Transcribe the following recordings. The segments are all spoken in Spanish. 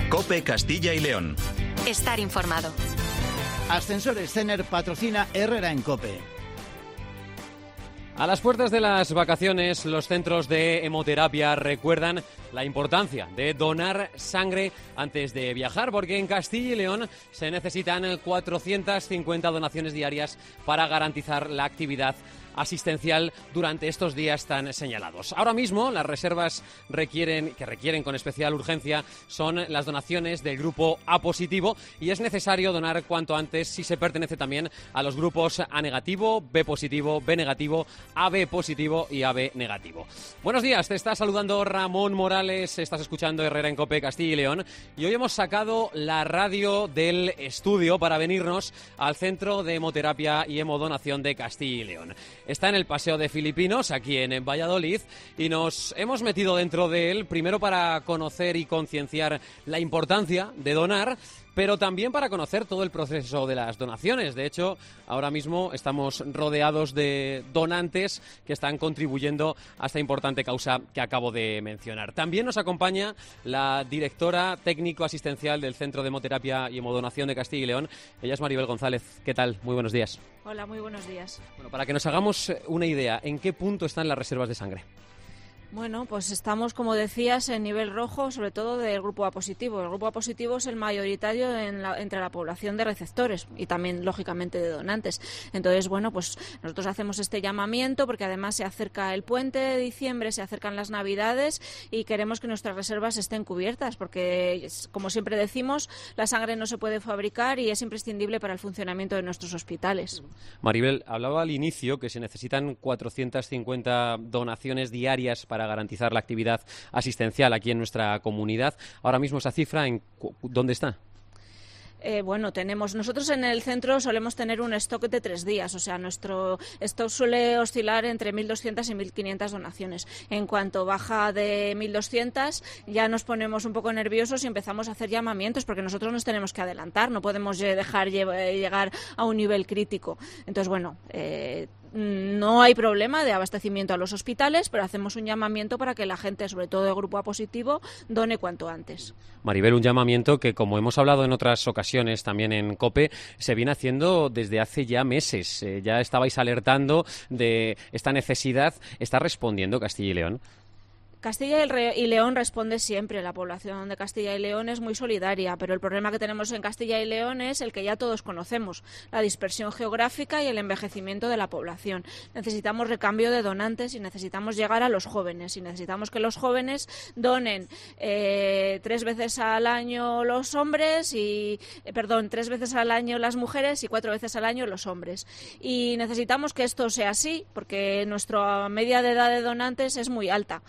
COPE Castilla y León. Estar informado. Ascensores Cener patrocina Herrera en COPE. A las puertas de las vacaciones, los centros de hemoterapia recuerdan la importancia de donar sangre antes de viajar, porque en Castilla y León se necesitan 450 donaciones diarias para garantizar la actividad asistencial durante estos días tan señalados. Ahora mismo las reservas que requieren con especial urgencia son las donaciones del grupo A positivo y es necesario donar cuanto antes si se pertenece también a los grupos A negativo, B positivo, B negativo, AB positivo y AB negativo. Buenos días, te está saludando Ramón Morales, estás escuchando Herrera en COPE Castilla y León y hoy hemos sacado la radio del estudio para venirnos al Centro de Hemoterapia y Hemodonación de Castilla y León. Está en el Paseo de Filipinos, aquí en Valladolid, y nos hemos metido dentro de él, primero para conocer y concienciar la importancia de donar, pero también para conocer todo el proceso de las donaciones. De hecho, ahora mismo estamos rodeados de donantes que están contribuyendo a esta importante causa que acabo de mencionar. También nos acompaña la directora técnico-asistencial del Centro de Hemoterapia y Hemodonación de Castilla y León. Ella es Maribel González. ¿Qué tal? Muy buenos días. Hola, muy buenos días. Bueno, para que nos hagamos una idea, ¿en qué punto están las reservas de sangre? Bueno, pues estamos, como decías, en nivel rojo, sobre todo del grupo A positivo. El grupo A positivo es el mayoritario entre la población de receptores y también, lógicamente, de donantes. Entonces, bueno, pues nosotros hacemos este llamamiento porque además se acerca el puente de diciembre, se acercan las Navidades y queremos que nuestras reservas estén cubiertas porque, como siempre decimos, la sangre no se puede fabricar y es imprescindible para el funcionamiento de nuestros hospitales. Maribel, hablaba al inicio que se necesitan 450 donaciones diarias para garantizar la actividad asistencial aquí en nuestra comunidad. Ahora mismo esa cifra, ¿dónde está? Bueno, nosotros en el centro solemos tener un stock de 3 días, o sea, nuestro stock suele oscilar entre 1.200 y 1.500 donaciones. En cuanto baja de 1.200, ya nos ponemos un poco nerviosos y empezamos a hacer llamamientos, porque nosotros nos tenemos que adelantar, no podemos dejar llegar a un nivel crítico. Entonces, bueno, no hay problema de abastecimiento a los hospitales, pero hacemos un llamamiento para que la gente, sobre todo de grupo A positivo, done cuanto antes. Maribel, un llamamiento que, como hemos hablado en otras ocasiones también en COPE, se viene haciendo desde hace ya meses. Ya estabais alertando de esta necesidad. ¿Está respondiendo Castilla y León? Castilla y León responde siempre. La población de Castilla y León es muy solidaria, pero el problema que tenemos en Castilla y León es el que ya todos conocemos, la dispersión geográfica y el envejecimiento de la población. Necesitamos recambio de donantes y necesitamos llegar a los jóvenes y necesitamos que los jóvenes donen 3 veces al año los hombres y 3 veces al año las mujeres y 4 veces al año los hombres. Y necesitamos que esto sea así porque nuestra media de edad de donantes es muy alta.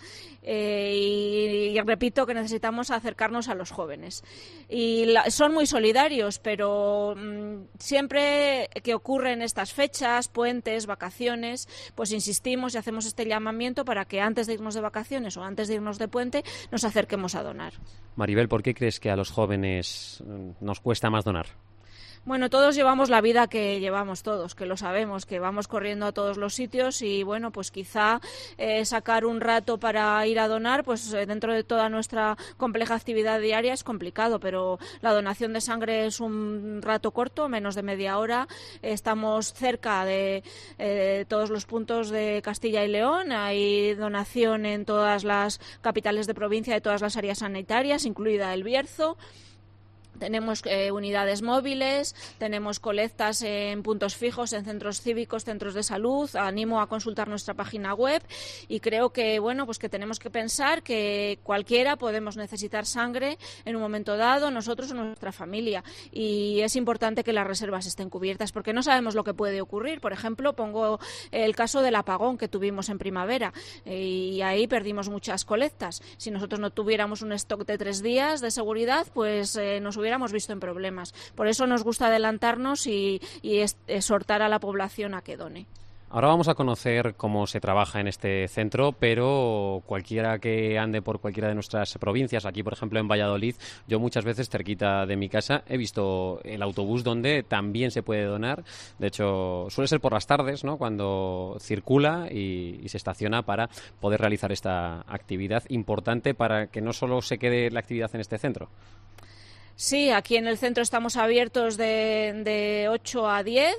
Y repito que necesitamos acercarnos a los jóvenes y son muy solidarios, pero siempre que ocurren estas fechas, puentes, vacaciones, pues insistimos y hacemos este llamamiento para que antes de irnos de vacaciones o antes de irnos de puente nos acerquemos a donar. Maribel, ¿por qué crees que a los jóvenes nos cuesta más donar? Bueno, todos llevamos la vida que llevamos todos, que lo sabemos, que vamos corriendo a todos los sitios y bueno, pues quizá sacar un rato para ir a donar, pues dentro de toda nuestra compleja actividad diaria es complicado, pero la donación de sangre es un rato corto, menos de media hora. Estamos cerca de todos los puntos de Castilla y León, hay donación en todas las capitales de provincia, de todas las áreas sanitarias, incluida El Bierzo. Tenemos unidades móviles, tenemos colectas en puntos fijos, en centros cívicos, centros de salud. Animo a consultar nuestra página web y creo que bueno, pues que tenemos que pensar que cualquiera podemos necesitar sangre en un momento dado, nosotros o nuestra familia, y es importante que las reservas estén cubiertas porque no sabemos lo que puede ocurrir. Por ejemplo, pongo el caso del apagón que tuvimos en primavera y ahí perdimos muchas colectas. Si nosotros no tuviéramos un stock de 3 días de seguridad, pues nos hubiéramos visto en problemas. Por eso nos gusta adelantarnos y exhortar a la población a que done. Ahora vamos a conocer cómo se trabaja en este centro, pero cualquiera que ande por cualquiera de nuestras provincias, aquí por ejemplo en Valladolid, yo muchas veces cerquita de mi casa he visto el autobús donde también se puede donar. De hecho, suele ser por las tardes, ¿no?, cuando circula y se estaciona para poder realizar esta actividad importante para que no solo se quede la actividad en este centro. Sí, aquí en el centro estamos abiertos de 8 a 10,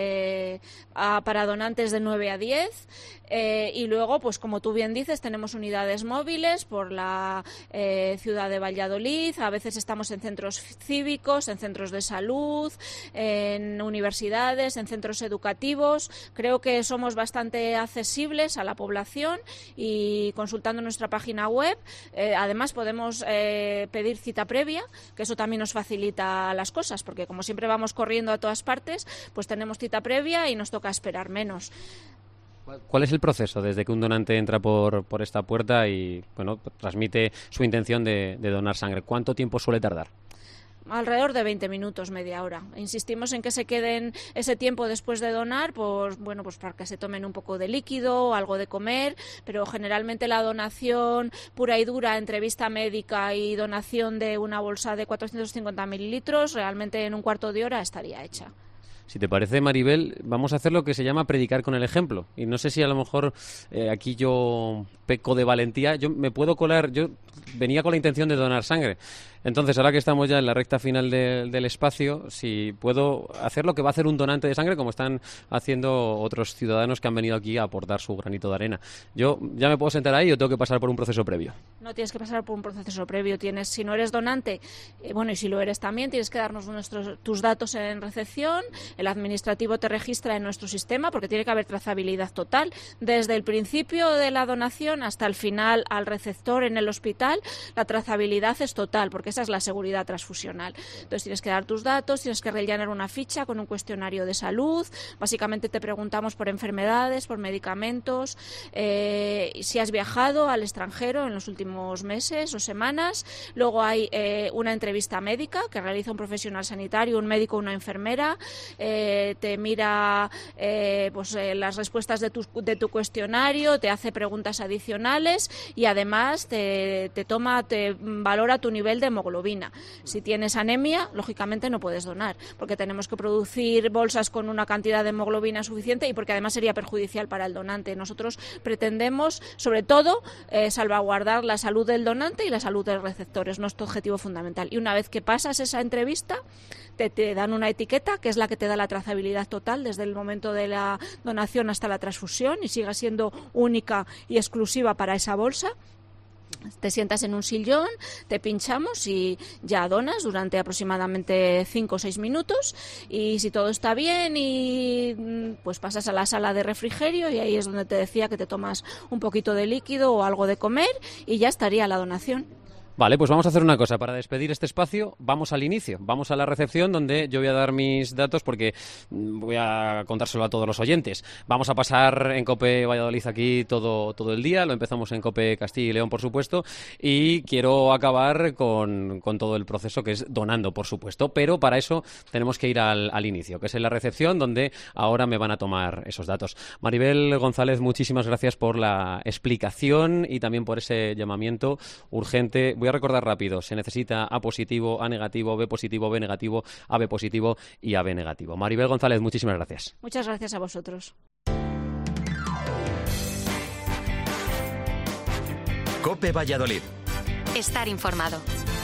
para donantes de 9 a 10. Y luego, pues como tú bien dices, tenemos unidades móviles por la ciudad de Valladolid. A veces estamos en centros cívicos, en centros de salud, en universidades, en centros educativos. Creo que somos bastante accesibles a la población y consultando nuestra página web, además podemos pedir cita previa, que eso también nos facilita las cosas, porque como siempre vamos corriendo a todas partes, pues tenemos cita previa y nos toca esperar menos. ¿Cuál es el proceso desde que un donante entra por esta puerta y transmite su intención de donar sangre? ¿Cuánto tiempo suele tardar? Alrededor de 20 minutos, media hora. Insistimos en que se queden ese tiempo después de donar, pues para que se tomen un poco de líquido, algo de comer, pero generalmente la donación pura y dura, entrevista médica y donación de una bolsa de 450 mililitros, realmente en un cuarto de hora estaría hecha. Si te parece, Maribel, vamos a hacer lo que se llama predicar con el ejemplo. Y no sé si a lo mejor aquí yo peco de valentía. Yo me puedo colar, yo venía con la intención de donar sangre. Entonces, ahora que estamos ya en la recta final del espacio, si puedo hacer lo que va a hacer un donante de sangre, como están haciendo otros ciudadanos que han venido aquí a aportar su granito de arena. ¿Yo ya me puedo sentar ahí o tengo que pasar por un proceso previo? No tienes que pasar por un proceso previo. Si no eres donante, y si lo eres también, tienes que darnos tus datos en recepción. El administrativo te registra en nuestro sistema porque tiene que haber trazabilidad total. Desde el principio de la donación hasta el final al receptor en el hospital, la trazabilidad es total porque esa es la seguridad transfusional. Entonces tienes que dar tus datos, tienes que rellenar una ficha con un cuestionario de salud. Básicamente te preguntamos por enfermedades, por medicamentos, si has viajado al extranjero en los últimos meses o semanas. Luego hay una entrevista médica que realiza un profesional sanitario, un médico o una enfermera. Te mira las respuestas de tu cuestionario, te hace preguntas adicionales y además te valora tu nivel de hemoglobina. Si tienes anemia, lógicamente no puedes donar, porque tenemos que producir bolsas con una cantidad de hemoglobina suficiente y porque además sería perjudicial para el donante. Nosotros pretendemos, sobre todo, salvaguardar la salud del donante y la salud del receptor. Es nuestro objetivo fundamental. Y una vez que pasas esa entrevista, te dan una etiqueta que es la que te da la trazabilidad total desde el momento de la donación hasta la transfusión y siga siendo única y exclusiva para esa bolsa. Te sientas en un sillón, te pinchamos y ya donas durante aproximadamente 5 o 6 minutos y si todo está bien pues pasas a la sala de refrigerio y ahí es donde te decía que te tomas un poquito de líquido o algo de comer y ya estaría la donación. Vale, pues vamos a hacer una cosa. Para despedir este espacio, vamos al inicio. Vamos a la recepción donde yo voy a dar mis datos porque voy a contárselo a todos los oyentes. Vamos a pasar en COPE Valladolid aquí todo el día. Lo empezamos en COPE Castilla y León, por supuesto. Y quiero acabar con todo el proceso que es donando, por supuesto. Pero para eso tenemos que ir al inicio, que es en la recepción donde ahora me van a tomar esos datos. Maribel González, muchísimas gracias por la explicación y también por ese llamamiento urgente. Voy a recordar rápido, se necesita A positivo, A negativo, B positivo, B negativo, AB positivo y AB negativo. Maribel González, muchísimas gracias. Muchas gracias a vosotros. COPE Valladolid. Estar informado.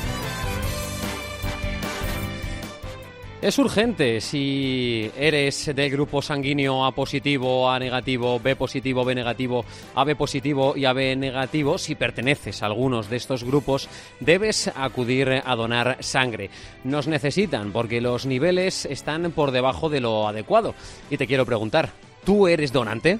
Es urgente si eres del grupo sanguíneo A positivo, A negativo, B positivo, B negativo, AB positivo y AB negativo. Si perteneces a algunos de estos grupos, debes acudir a donar sangre. Nos necesitan porque los niveles están por debajo de lo adecuado. Y te quiero preguntar, ¿tú eres donante?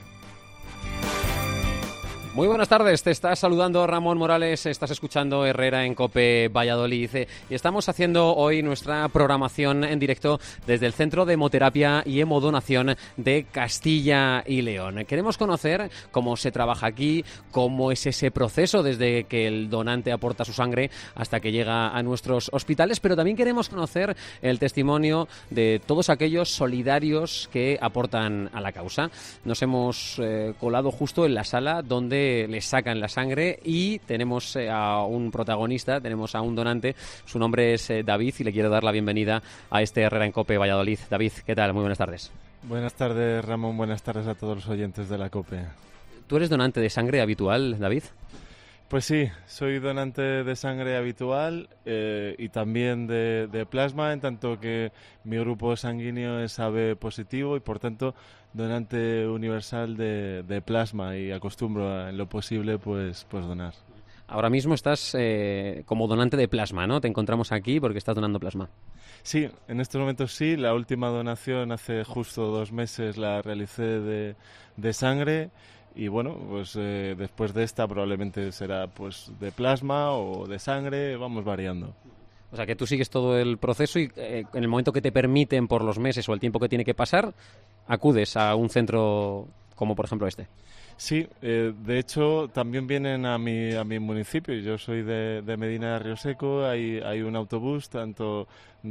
Muy buenas tardes, te está saludando Ramón Morales, estás escuchando Herrera en COPE Valladolid y estamos haciendo hoy nuestra programación en directo desde el Centro de Hemoterapia y Hemodonación de Castilla y León. Queremos conocer cómo se trabaja aquí, cómo es ese proceso desde que el donante aporta su sangre hasta que llega a nuestros hospitales, pero también queremos conocer el testimonio de todos aquellos solidarios que aportan a la causa. Nos hemos colado justo en la sala donde les sacan la sangre y tenemos a un protagonista, tenemos a un donante. Su nombre es David y le quiero dar la bienvenida a este Herrera en COPE Valladolid. David, ¿qué tal? Muy buenas tardes. Buenas tardes, Ramón. Buenas tardes a todos los oyentes de la COPE. ¿Tú eres donante de sangre habitual, David? Pues sí, soy donante de sangre habitual y también de plasma, en tanto que mi grupo sanguíneo es AB positivo y por tanto donante universal de plasma, y acostumbro en lo posible pues donar. Ahora mismo estás como donante de plasma, ¿no? Te encontramos aquí porque estás donando plasma. Sí, en estos momentos sí. La última donación hace justo 2 meses la realicé de sangre. Y bueno, pues después de esta probablemente será pues de plasma o de sangre, vamos variando. O sea, que tú sigues todo el proceso y en el momento que te permiten por los meses o el tiempo que tiene que pasar, acudes a un centro como por ejemplo este. Sí, de hecho también vienen a mi municipio. Yo soy de Medina de Río Seco. Hay un autobús tanto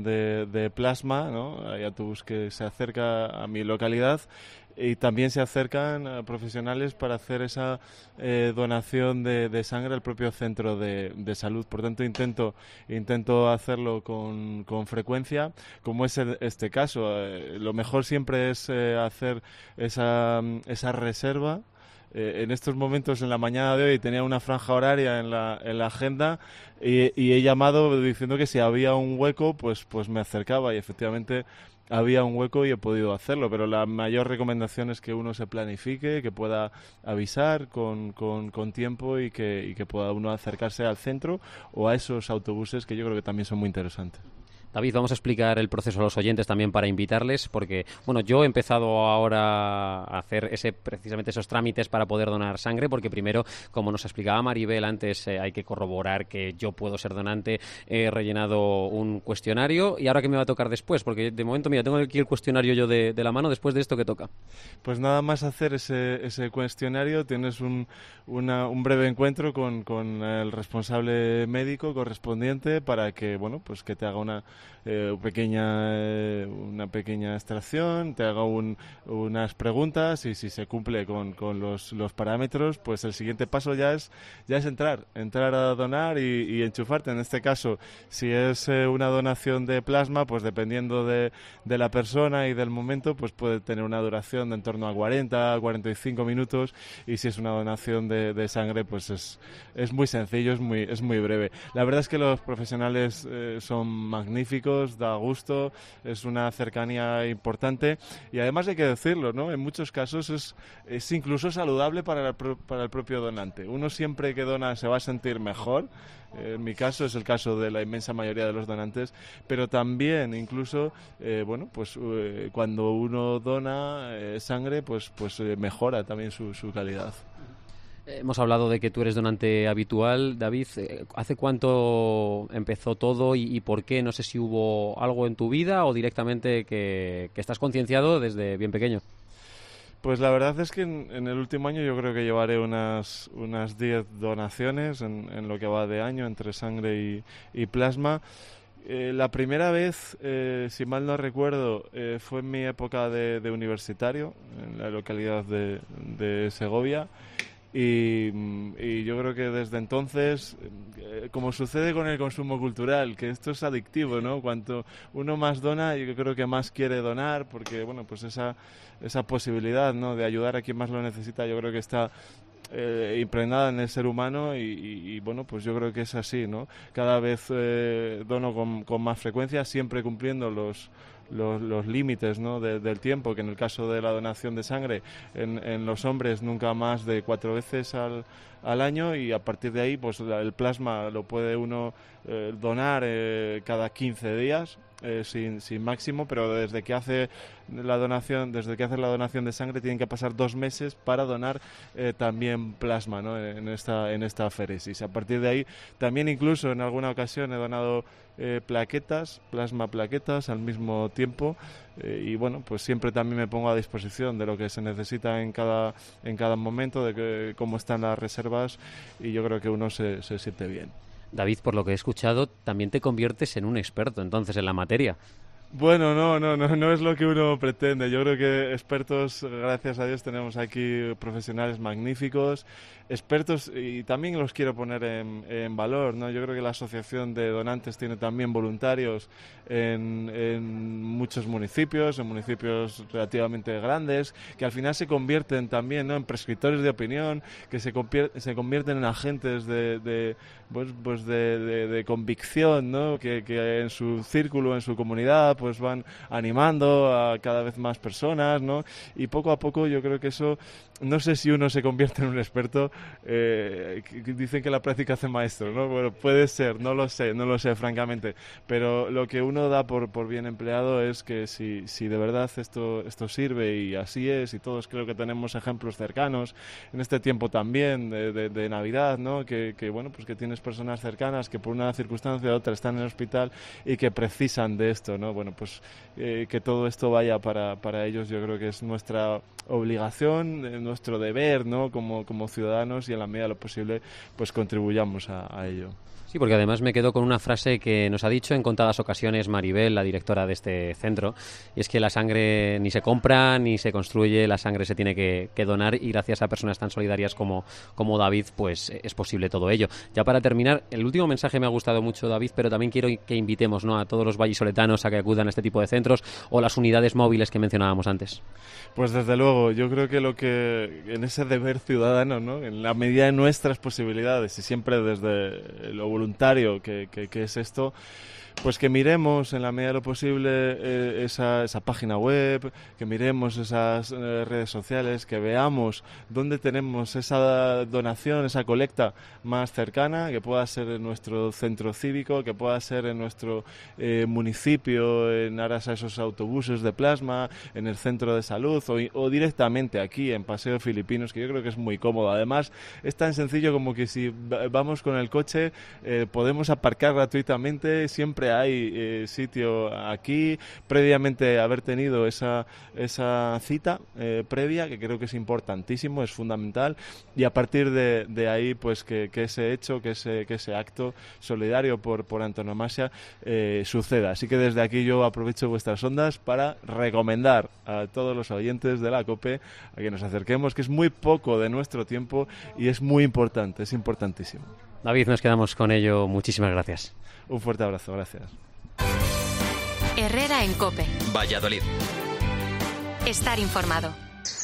de plasma, ¿no? Hay autobús que se acerca a mi localidad. Y también se acercan profesionales para hacer esa donación de sangre al propio centro de salud. Por tanto, intento hacerlo con frecuencia, como es este caso. Lo mejor siempre es hacer esa reserva. En estos momentos, en la mañana de hoy, tenía una franja horaria en la agenda y he llamado diciendo que si había un hueco, pues me acercaba, y efectivamente había un hueco y he podido hacerlo, pero la mayor recomendación es que uno se planifique, que pueda avisar con tiempo y que pueda uno acercarse al centro o a esos autobuses, que yo creo que también son muy interesantes. David, vamos a explicar el proceso a los oyentes también para invitarles, porque bueno, yo he empezado ahora a hacer precisamente esos trámites para poder donar sangre, porque primero, como nos explicaba Maribel antes, hay que corroborar que yo puedo ser donante. He rellenado un cuestionario y ahora ¿qué me va a tocar después? Porque de momento, mira, tengo aquí el cuestionario yo de la mano. Después de esto, ¿qué toca? Pues nada más hacer ese cuestionario, tienes un breve encuentro con el responsable médico correspondiente para que, bueno, pues que te haga una pequeña extracción, te haga unas preguntas, y si se cumple con los parámetros, pues el siguiente paso ya es entrar a donar y enchufarte. En este caso, si es una donación de plasma, pues dependiendo de la persona y del momento, pues puede tener una duración de en torno a 40, 45 minutos, y si es una donación de sangre, pues es muy sencillo, es muy breve. La verdad es que los profesionales son magníficos, da gusto, es una cercanía importante, y además hay que decirlo, ¿no? En muchos casos es incluso saludable para el propio donante. Uno siempre que dona se va a sentir mejor. En mi caso es el caso de la inmensa mayoría de los donantes, pero también incluso cuando uno dona sangre, pues mejora también su calidad. Hemos hablado de que tú eres donante habitual, David. ¿Hace cuánto empezó todo y por qué? No sé si hubo algo en tu vida o directamente que estás concienciado desde bien pequeño. Pues la verdad es que en el último año yo creo que llevaré unas 10 donaciones en lo que va de año, entre sangre y plasma. La primera vez, si mal no recuerdo, fue en mi época de universitario, en la localidad de Segovia. Y yo creo que desde entonces, como sucede con el consumo cultural, que esto es adictivo, ¿no? Cuanto uno más dona, yo creo que más quiere donar, porque bueno, pues esa posibilidad, ¿no?, de ayudar a quien más lo necesita, yo creo que está impregnada en el ser humano, y bueno, pues yo creo que es así, ¿no? Cada vez dono con más frecuencia, siempre cumpliendo los límites, ¿no?, del tiempo, que en el caso de la donación de sangre en los hombres nunca más de 4 veces al año, y a partir de ahí pues el plasma lo puede uno donar cada 15 días sin máximo, pero desde que hace la donación de sangre tienen que pasar 2 meses para donar también plasma, ¿no?, en esta aféresis. A partir de ahí también, incluso en alguna ocasión, he donado plasma plaquetas al mismo tiempo, y bueno, pues siempre también me pongo a disposición de lo que se necesita en cada momento, de cómo están las reservas, y yo creo que uno se siente bien. David, por lo que he escuchado, también te conviertes en un experto entonces en la materia. Bueno, no es lo que uno pretende. Yo creo que expertos, gracias a Dios, tenemos aquí profesionales magníficos, expertos, y también los quiero poner en valor, ¿no? Yo creo que la Asociación de Donantes tiene también voluntarios en muchos municipios, en municipios relativamente grandes, que al final se convierten también, ¿no?, en prescriptores de opinión, que se convierten en agentes de convicción, ¿no?, que en su círculo, en su comunidad, pues van animando a cada vez más personas, ¿no? Y poco a poco yo creo que eso, no sé si uno se convierte en un experto, dicen que la práctica hace maestro, ¿no? Bueno, puede ser, no lo sé francamente, pero lo que uno da por bien empleado es que si de verdad esto sirve, y así es, y todos creo que tenemos ejemplos cercanos en este tiempo también de Navidad, ¿no? Que bueno, pues que tienes personas cercanas que por una circunstancia u otra están en el hospital y que precisan de esto, ¿no? Bueno, pues que todo esto vaya para ellos, yo creo que es nuestra obligación, nuestro deber, ¿no?, como ciudadanos, y en la medida de lo posible pues contribuyamos a ello. Sí, porque además me quedo con una frase que nos ha dicho en contadas ocasiones Maribel, la directora de este centro, y es que la sangre ni se compra ni se construye, la sangre se tiene que donar, y gracias a personas tan solidarias como David, pues es posible todo ello. Ya para terminar, el último mensaje me ha gustado mucho, David, pero también quiero que invitemos, ¿no?, a todos los vallisoletanos a que acudan a este tipo de centros, o las unidades móviles que mencionábamos antes. Pues desde luego, yo creo que lo que en ese deber ciudadano, ¿no?, en la medida de nuestras posibilidades, y siempre desde lo voluntario que es esto, pues que miremos en la medida de lo posible esa página web, que miremos esas redes sociales, que veamos dónde tenemos esa donación, esa colecta más cercana, que pueda ser en nuestro centro cívico, que pueda ser en nuestro municipio, en aras a esos autobuses de plasma, en el centro de salud, o directamente aquí en Paseo Filipinos, que yo creo que es muy cómodo. Además, es tan sencillo como que si vamos con el coche podemos aparcar gratuitamente, siempre hay sitio aquí, previamente haber tenido esa cita previa, que creo que es importantísimo, es fundamental, y a partir de ahí pues que ese hecho, que ese acto solidario por antonomasia suceda. Así que desde aquí yo aprovecho vuestras ondas para recomendar a todos los oyentes de la COPE a que nos acerquemos, que es muy poco de nuestro tiempo y es muy importante, es importantísimo. David, nos quedamos con ello. Muchísimas gracias. Un fuerte abrazo, gracias. Herrera en COPE. Valladolid. Estar informado.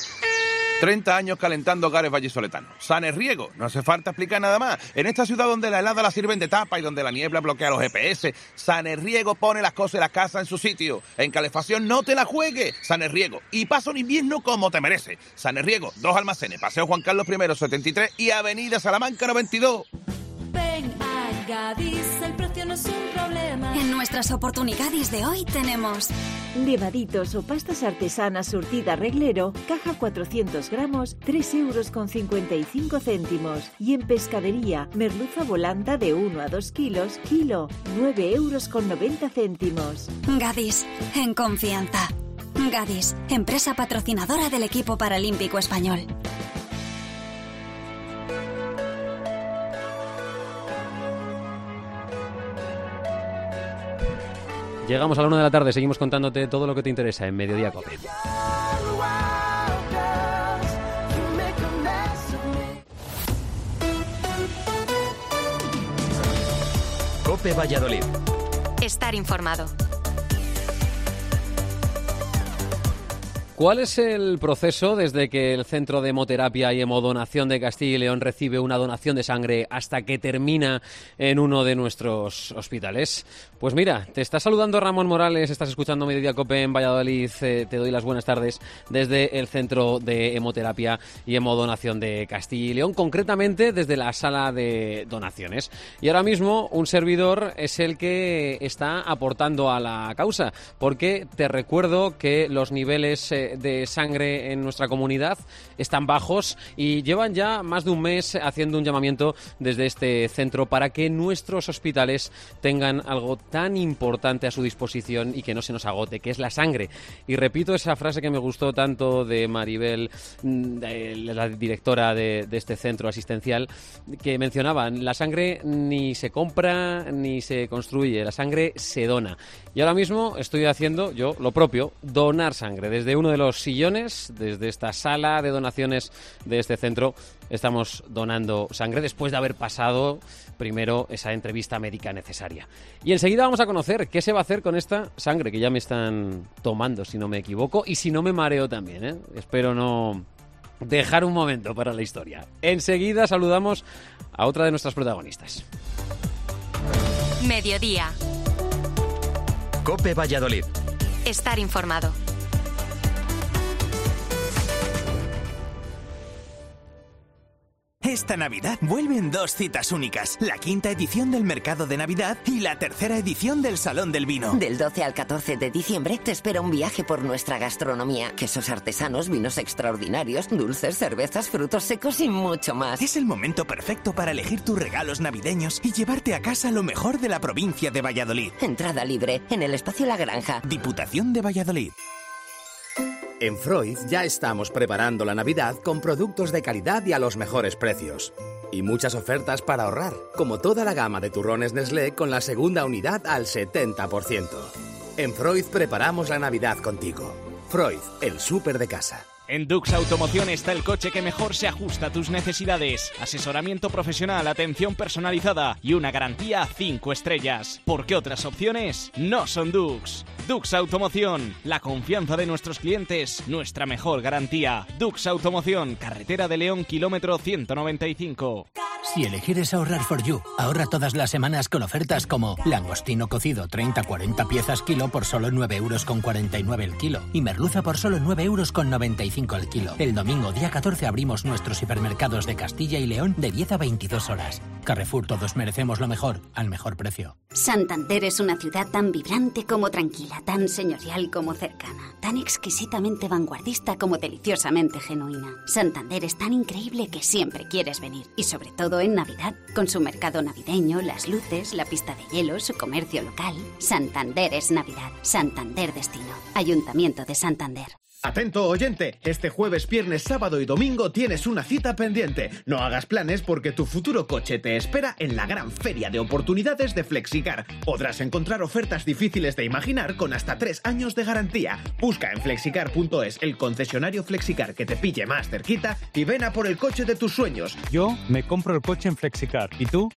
30 años calentando hogares vallisoletanos. Sanerriego, no hace falta explicar nada más. En esta ciudad donde la helada la sirven de tapa y donde la niebla bloquea los GPS, Sanerriego pone las cosas de la casa en su sitio. En calefacción no te la juegues. Sanerriego. Y pasa un invierno como te merece. Sanerriego, 2 almacenes, Paseo Juan Carlos I, 73 y Avenida Salamanca, 92. Ven a Gadis, el precio no es un problema. En nuestras oportunidades de hoy tenemos nevaditos o pastas artesanas surtida reglero, caja 400 gramos, 3,55 €. Y en pescadería, merluza volanta de 1 a 2 kilos, kilo, 9,90 €. Gadis, en confianza. Gadis, empresa patrocinadora del equipo paralímpico español. Llegamos a la 1 de la tarde, seguimos contándote todo lo que te interesa en Mediodía COPE. COPE Valladolid. Estar informado. ¿Cuál es el proceso desde que el Centro de Hemoterapia y Hemodonación de Castilla y León recibe una donación de sangre hasta que termina en uno de nuestros hospitales? Pues mira, te está saludando Ramón Morales, estás escuchando Mediodía COPE en Valladolid, te doy las buenas tardes desde el Centro de Hemoterapia y Hemodonación de Castilla y León, concretamente desde la sala de donaciones. Y ahora mismo un servidor es el que está aportando a la causa, porque te recuerdo que los niveles de sangre en nuestra comunidad están bajos y llevan ya más de un mes haciendo un llamamiento desde este centro para que nuestros hospitales tengan algo tan importante a su disposición y que no se nos agote, que es la sangre. Y repito esa frase que me gustó tanto de Maribel, la directora de este centro asistencial, que mencionaba: la sangre ni se compra ni se construye, la sangre se dona. Y ahora mismo estoy haciendo yo lo propio, donar sangre. Desde uno de los sillones, desde esta sala de donaciones de este centro, estamos donando sangre después de haber pasado primero esa entrevista médica necesaria. Y enseguida vamos a conocer qué se va a hacer con esta sangre que ya me están tomando, si no me equivoco, y si no me mareo también, ¿eh? Espero no dejar un momento para la historia. Enseguida saludamos a otra de nuestras protagonistas. Mediodía. COPE Valladolid. Estar informado. Esta Navidad vuelven dos citas únicas, la 5ª edición del Mercado de Navidad y la 3ª edición del Salón del Vino. Del 12 al 14 de diciembre te espera un viaje por nuestra gastronomía, quesos artesanos, vinos extraordinarios, dulces, cervezas, frutos secos y mucho más. Es el momento perfecto para elegir tus regalos navideños y llevarte a casa lo mejor de la provincia de Valladolid. Entrada libre en el espacio La Granja. Diputación de Valladolid. En Freud ya estamos preparando la Navidad con productos de calidad y a los mejores precios. Y muchas ofertas para ahorrar, como toda la gama de turrones Nestlé con la segunda unidad al 70%. En Freud preparamos la Navidad contigo. Freud, el súper de casa. En Dux Automoción está el coche que mejor se ajusta a tus necesidades. Asesoramiento profesional, atención personalizada y una garantía 5 estrellas. Porque otras opciones no son Dux. Dux Automoción, la confianza de nuestros clientes, nuestra mejor garantía. Dux Automoción, carretera de León, kilómetro 195. Si elegir es ahorrar for you, ahorra todas las semanas con ofertas como langostino cocido 30-40 piezas kilo por solo 9,49 € el kilo y merluza por solo 9,95 € el kilo. El domingo día 14 abrimos nuestros hipermercados de Castilla y León de 10 a 22 horas. Carrefour, todos merecemos lo mejor, al mejor precio. Santander es una ciudad tan vibrante como tranquila, tan señorial como cercana, tan exquisitamente vanguardista como deliciosamente genuina. Santander es tan increíble que siempre quieres venir, y sobre todo en Navidad, con su mercado navideño, las luces, la pista de hielo, su comercio local. Santander es Navidad. Santander Destino. Ayuntamiento de Santander. Atento oyente, este jueves, viernes, sábado y domingo tienes una cita pendiente. No hagas planes porque tu futuro coche te espera en la gran feria de oportunidades de Flexicar. Podrás encontrar ofertas difíciles de imaginar con hasta 3 años de garantía. Busca en flexicar.es el concesionario Flexicar que te pille más cerquita y ven a por el coche de tus sueños. Yo me compro el coche en Flexicar. ¿Y tú?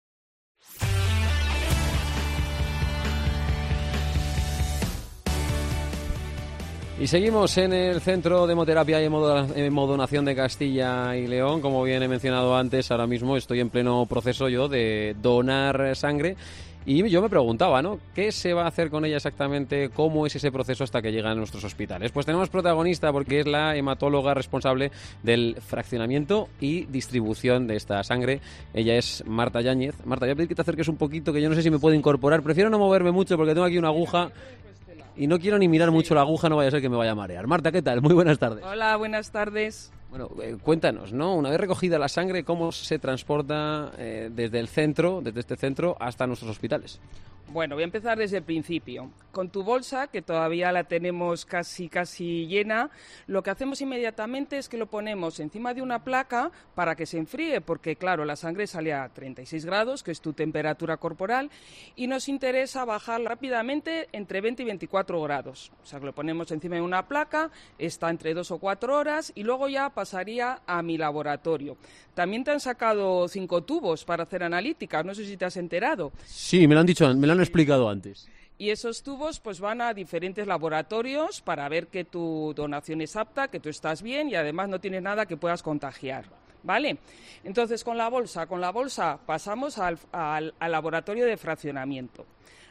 Y seguimos en el Centro de Hemoterapia y Hemodonación de Castilla y León. Como bien he mencionado antes, ahora mismo estoy en pleno proceso yo de donar sangre. Y yo me preguntaba, ¿no? ¿Qué se va a hacer con ella exactamente? ¿Cómo es ese proceso hasta que llega a nuestros hospitales? Pues tenemos protagonista porque es la hematóloga responsable del fraccionamiento y distribución de esta sangre. Ella es Marta Yáñez. Marta, voy a pedir que te acerques un poquito, que yo no sé si me puedo incorporar. Prefiero no moverme mucho porque tengo aquí una aguja y no quiero ni mirar mucho la aguja, no vaya a ser que me vaya a marear. Marta, ¿qué tal? Muy buenas tardes. Hola, buenas tardes. Bueno, cuéntanos, ¿no? Una vez recogida la sangre, ¿cómo se transporta desde este centro, hasta nuestros hospitales? Bueno, voy a empezar desde el principio. Con tu bolsa, que todavía la tenemos casi llena, lo que hacemos inmediatamente es que lo ponemos encima de una placa para que se enfríe, porque claro, la sangre sale a 36 grados, que es tu temperatura corporal, y nos interesa bajar rápidamente entre 20 y 24 grados. O sea, que lo ponemos encima de una placa, está entre 2 o 4 horas, y luego ya pasaría a mi laboratorio. También te han sacado 5 tubos para hacer analíticas, no sé si te has enterado. Sí, me lo han dicho, me lo han explicado antes. Y esos tubos pues van a diferentes laboratorios para ver que tu donación es apta, que tú estás bien y además no tienes nada que puedas contagiar, ¿vale? Entonces con la bolsa pasamos al laboratorio de fraccionamiento.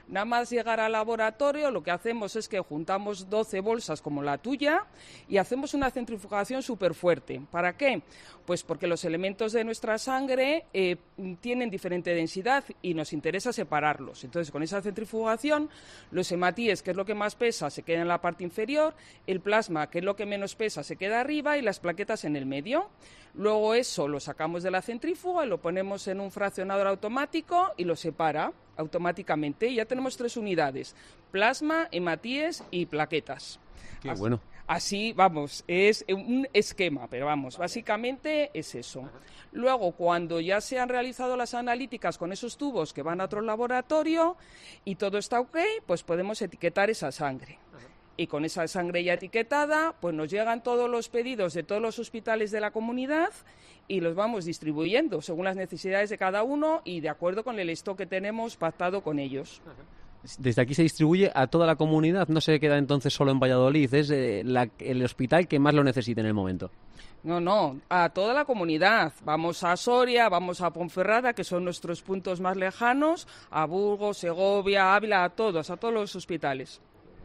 Nada más llegar al laboratorio, lo que hacemos es que juntamos 12 bolsas como la tuya y hacemos una centrifugación súper fuerte. ¿Para qué? Pues porque los elementos de nuestra sangre tienen diferente densidad y nos interesa separarlos. Entonces, con esa centrifugación, los hematíes, que es lo que más pesa, se quedan en la parte inferior, el plasma, que es lo que menos pesa, se queda arriba y las plaquetas en el medio. Luego eso lo sacamos de la centrífuga, lo ponemos en un fraccionador automático y lo separa automáticamente. Y ya tenemos 3 unidades: plasma, hematíes y plaquetas. Qué bueno. Así, vamos, es un esquema, pero vamos, básicamente es eso. Luego, cuando ya se han realizado las analíticas con esos tubos que van a otro laboratorio y todo está ok, pues podemos etiquetar esa sangre. Y con esa sangre ya etiquetada, pues nos llegan todos los pedidos de todos los hospitales de la comunidad y los vamos distribuyendo según las necesidades de cada uno y de acuerdo con el stock que tenemos pactado con ellos. Desde aquí se distribuye a toda la comunidad, no se queda entonces solo en Valladolid, es el hospital que más lo necesite en el momento. No, a toda la comunidad. Vamos a Soria, vamos a Ponferrada, que son nuestros puntos más lejanos, a Burgos, Segovia, Ávila, a todos los hospitales.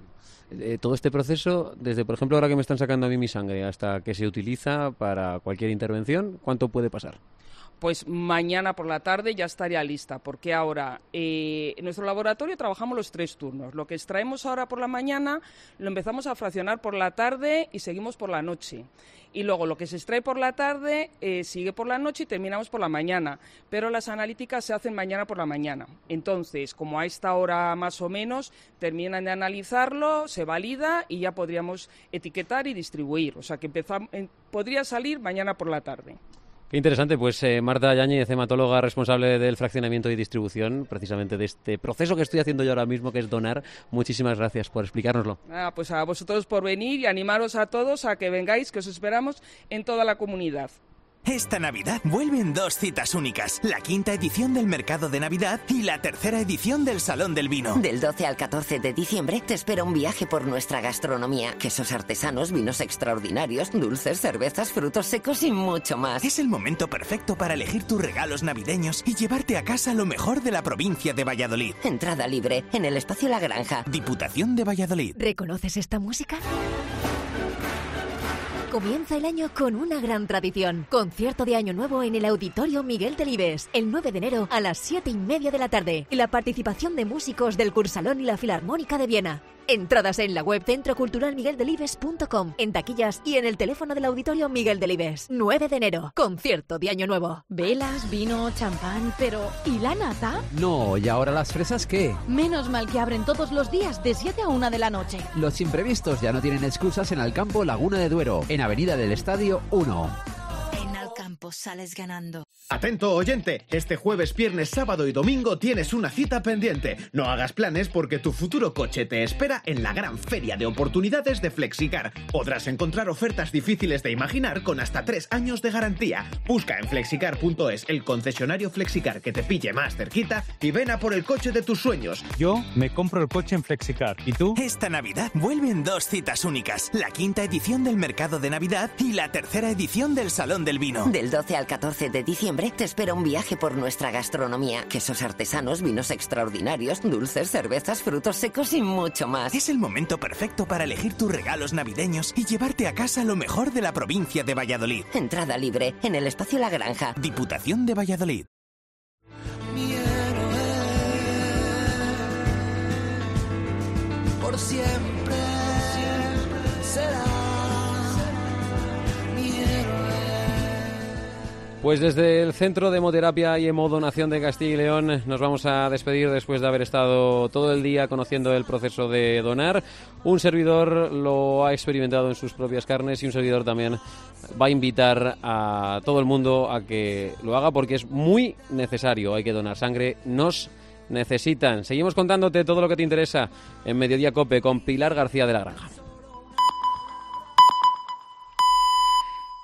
Todo este proceso, desde por ejemplo ahora que me están sacando a mí mi sangre hasta que se utiliza para cualquier intervención, ¿cuánto puede pasar? Pues mañana por la tarde ya estaría lista, porque ahora en nuestro laboratorio trabajamos los 3 turnos. Lo que extraemos ahora por la mañana lo empezamos a fraccionar por la tarde y seguimos por la noche. Y luego lo que se extrae por la tarde sigue por la noche y terminamos por la mañana. Pero las analíticas se hacen mañana por la mañana. Entonces, como a esta hora más o menos, terminan de analizarlo, se valida y ya podríamos etiquetar y distribuir. O sea que podría salir mañana por la tarde. Qué interesante, pues Marta Yáñez, hematóloga responsable del fraccionamiento y distribución, precisamente de este proceso que estoy haciendo yo ahora mismo, que es donar. Muchísimas gracias por explicárnoslo. Pues a vosotros por venir y animaros a todos a que vengáis, que os esperamos en toda la comunidad. Esta Navidad vuelven 2 citas únicas, la 5ª edición del Mercado de Navidad y la 3ª edición del Salón del Vino. Del 12 al 14 de diciembre te espera un viaje por nuestra gastronomía, quesos artesanos, vinos extraordinarios, dulces, cervezas, frutos secos y mucho más. Es el momento perfecto para elegir tus regalos navideños y llevarte a casa lo mejor de la provincia de Valladolid. Entrada libre en el espacio La Granja. Diputación de Valladolid. ¿Reconoces esta música? Comienza el año con una gran tradición. Concierto de Año Nuevo en el Auditorio Miguel Delibes, el 9 de enero a las 7:30 de la tarde. Y la participación de músicos del Cursalón y la Filarmónica de Viena. Entradas en la web centroculturalmigueldelibes.com, en taquillas y en el teléfono del Auditorio Miguel Delibes. 9 de enero, concierto de Año Nuevo. Velas, vino, champán, pero ¿y la nata? No, ¿y ahora las fresas qué? Menos mal que abren todos los días de 7 a 1 de la noche. Los imprevistos ya no tienen excusas en Alcampo Laguna de Duero, en Avenida del Estadio 1. En Alcampo sales ganando. Atento oyente, este jueves, viernes, sábado y domingo tienes una cita pendiente. No hagas planes porque tu futuro coche te espera en la gran feria de oportunidades de Flexicar. Podrás encontrar ofertas difíciles de imaginar con hasta 3 años de garantía. Busca en flexicar.es el concesionario Flexicar que te pille más cerquita y ven a por el coche de tus sueños. Yo me compro el coche en Flexicar. ¿Y tú? Esta Navidad vuelven 2 citas únicas, la 5ª edición del Mercado de Navidad y la 3ª edición del Salón del Vino. Del 12 al 14 de diciembre te espera un viaje por nuestra gastronomía, quesos artesanos, vinos extraordinarios, dulces, cervezas, frutos secos y mucho más. Es el momento perfecto para elegir tus regalos navideños y llevarte a casa lo mejor de la provincia de Valladolid. Entrada libre en el espacio La Granja. Diputación de Valladolid. Por siempre será mi héroe. Pues desde el Centro de Hemoterapia y Hemodonación de Castilla y León nos vamos a despedir después de haber estado todo el día conociendo el proceso de donar. Un servidor lo ha experimentado en sus propias carnes y un servidor también va a invitar a todo el mundo a que lo haga porque es muy necesario. Hay que donar sangre, nos necesitan. Seguimos contándote todo lo que te interesa en Mediodía COPE con Pilar García de la Granja.